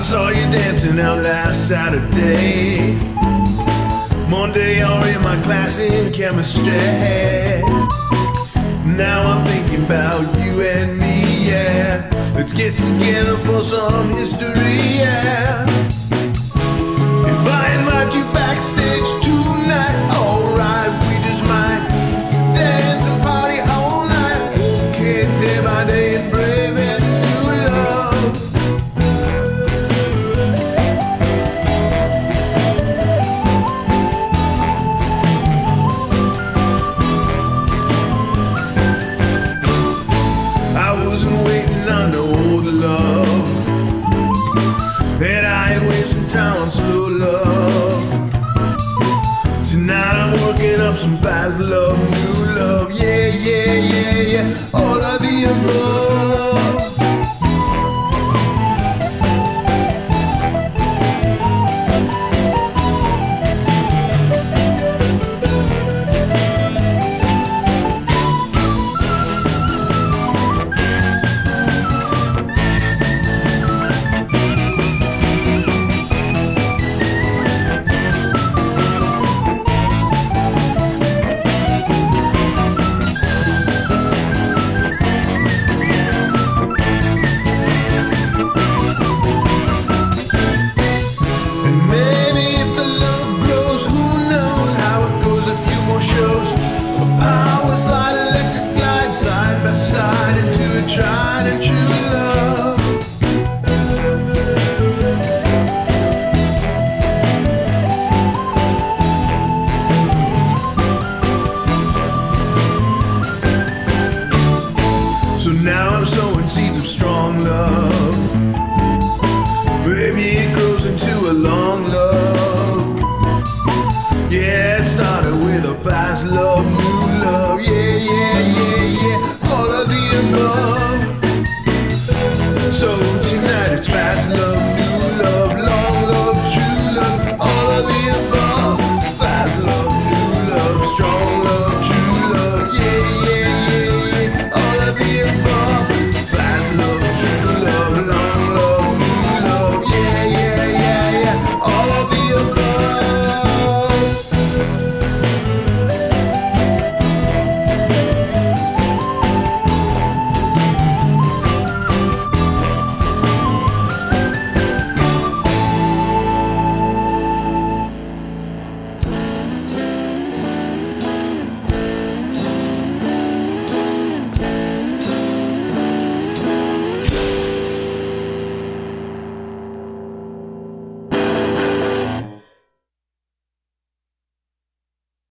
saw you dancing out last Saturday. Monday you're in my class in chemistry. Now I'm thinking about you and me, yeah. Let's get together for some history, yeah. If I invite you backstage tonight, alright, we just might dance and party all night. Okay, day by day and brave and new love. I wasn't waiting on no old love, and I ain't wasting time on slow love. Tonight I'm working up some fast love, new love, yeah, yeah, yeah, yeah, all of the above. Tried and true love. So now I'm sowing seeds of strong love. Maybe it grows into a long love. Yeah, it started with a fast love, new love. Yeah, yeah, yeah, yeah, all of the above. So tonight it's fast love.